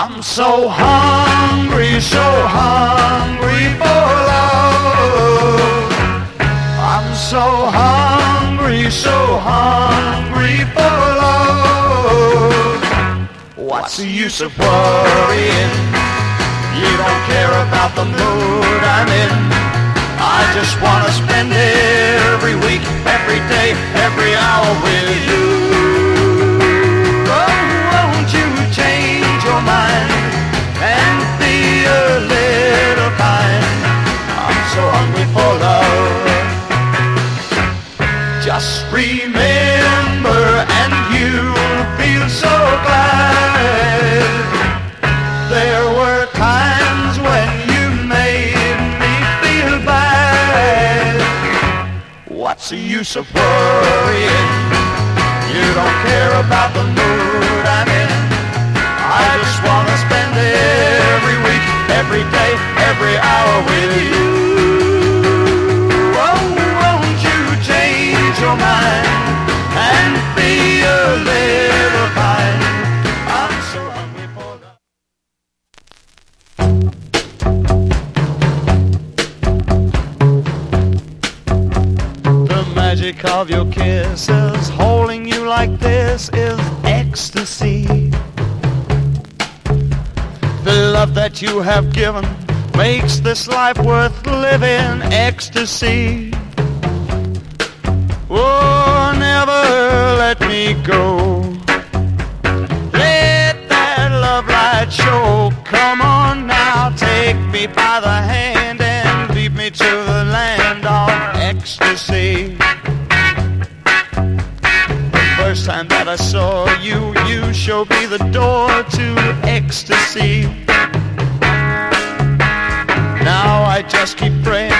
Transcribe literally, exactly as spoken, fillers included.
I'm so hungry, so hungry for love. I'm so hungry, so hungry for love. What's the use of worrying? You don't care about the mood I'm in. I just want to spend every week, every day, every hour with you. Oh, won't you change your mind and be a little kind? I'm so hungry for love. Just remember and you'll feel so glad. There were times when you made me feel bad. What's the use of worrying? You don't care about the mood I'm in. I just want to spend every week, every day, every hour with you. Oh, won't you change your mind and be a little kind? I'm so hungry for love. The magic of your kisses, holding you like this, is ecstasy. The love that you have given makes this life worth living. Ecstasy. Oh, never let me go. Let that love light show. Come on now, take me by the hand and lead me to the land of ecstasy. The first time that I saw you, you showed me the door to ecstasy. Now I just keep praying